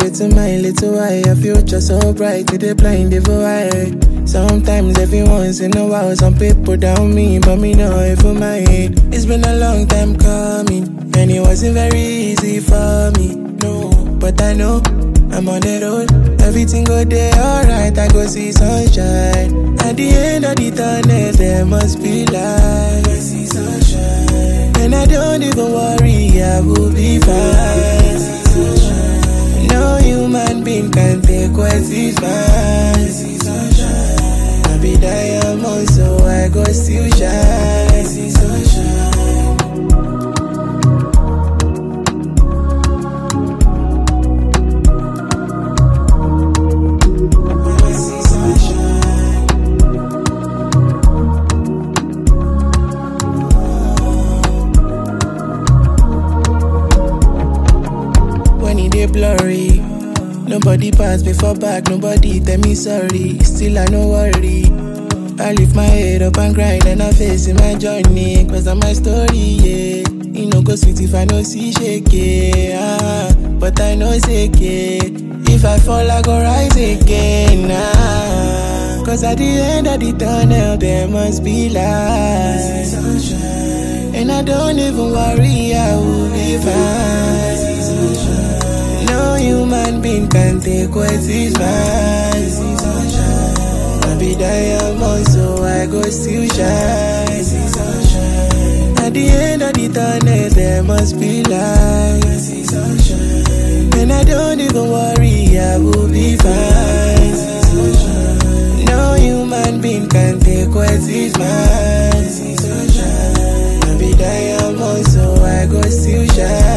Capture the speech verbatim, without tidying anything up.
little mind, little why your future so bright, to the blind evil eye. Sometimes every once in a while, some people down me, but me know if for my head. It's been a long time coming, and it wasn't very easy for me, no. But I know I'm on the road, everything go there alright, I go see sunshine. At the end of the tunnel, there must be light. I see sunshine, and I don't even worry, I will be fine. No human being can take what is mine. I be diamond, so I go still shine. I see sunshine. I see sunshine. When it is blurry, nobody pass before back, nobody tell me sorry. Still I no worry, I lift my head up and grind and I face in my journey. Cause I'm my story, yeah. You know go sweet if I no see shake, yeah. Ah, but I know it's okay. If I fall I go rise again, ah. Cause at the end of the tunnel there must be light. And I don't even worry, I will be fine. No human being can take what is mine. I be diamond, so I go still shine. At the end of the tunnel, there must be light. And I don't even worry, I will be fine. No human being can take what is mine. I be diamond, so I go still shine.